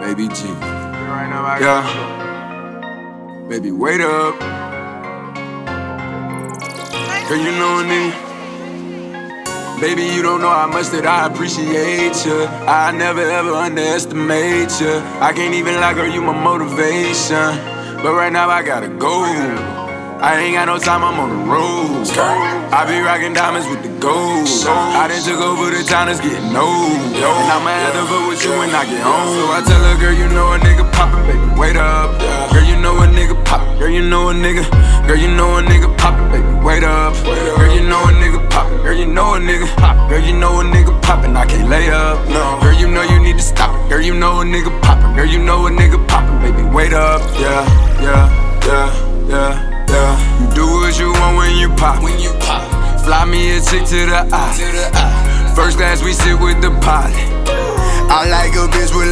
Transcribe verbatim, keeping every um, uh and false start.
Baby G. Right now, I Yeah. got Baby, wait up. Girl, you know a nigga. Baby, you don't know how much that I appreciate you. I never ever underestimate you. I can't even lie, girl, you my motivation. But right now I gotta go. I ain't got no time, I'm on the road. I be rocking diamonds with the gold. I done took over the town, it's getting old. And I'ma have to vote with you when I get home. So I tell her, girl, you know a nigga poppin', baby, wait up. Girl, you know a nigga poppin', girl, you know a nigga. Girl, you know a nigga poppin', baby, wait up. Girl, you know a nigga poppin', girl, you know a nigga. Girl, you know a nigga poppin', I can't lay up. No, girl, you know you need to stop it. Girl, you know a nigga poppin', girl, you know a nigga poppin', baby, wait up. Yeah, yeah, yeah, yeah. Yeah, you do what you want when you pop. When you pop, fly me a chick to the eye. To the eye. First class, we sit with the pilot. I like a bitch with